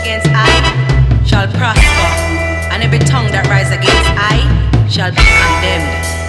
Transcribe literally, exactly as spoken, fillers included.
against I shall prosper, and every tongue that rises against I shall be condemned.